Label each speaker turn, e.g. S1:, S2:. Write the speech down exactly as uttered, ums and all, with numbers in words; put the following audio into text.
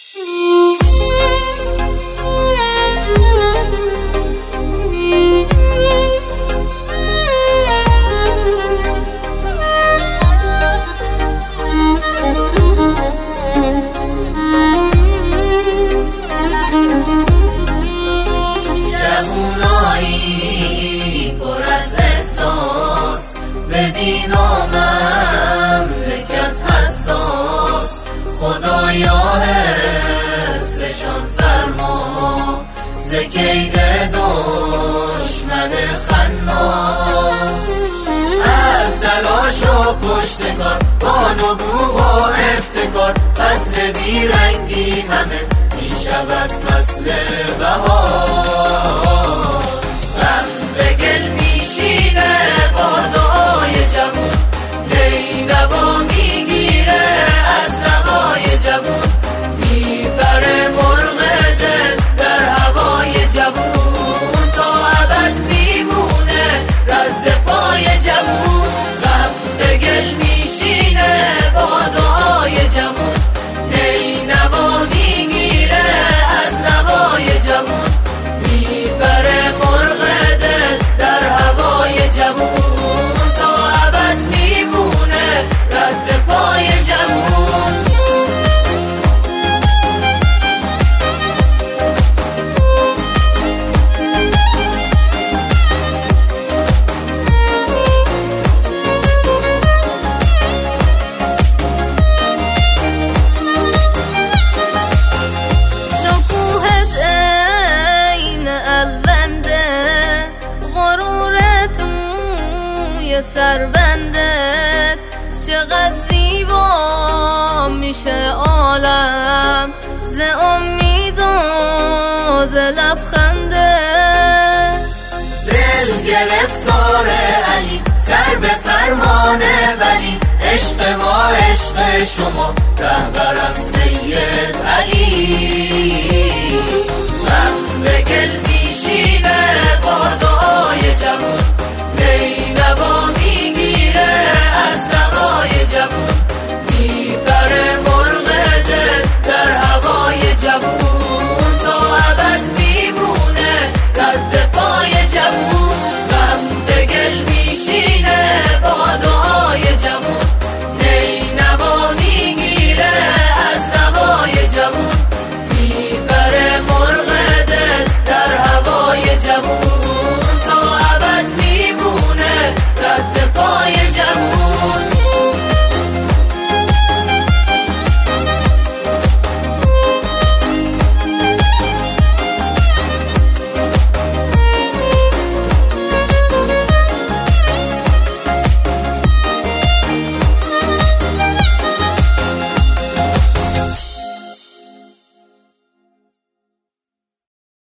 S1: جوونایی پر از احساس، به دین و مملکت حساس، خدایا حفظشان فرما ز کید دشمن خناس. از تلاش و پشتکار با نبوغ و ابتکار، فصل بیرنگی همه می شود فصل بهار. غم به گل می شینه با دعای جوون، نینوا می گیره از نوای جوون، می پره مرغ دل در هوای جوون، تا ابد می مونه رد پای جوون. غم به گل می شینه با دعای جوون، نینوا می گیره از نوای جوون، می پره مرغ دل در هوای جوون، تا ابد می مونه رد پای جوون. سربندت چقدر زیبا میشه عالم ز امید و ز لبخندت. دل گرفتار علی سر به فرمان ولی، عشق ما عشق شما رهبرم سید علی. غم به گل میشینه با دعای جوون، نینوا میگیره از نوای جوون،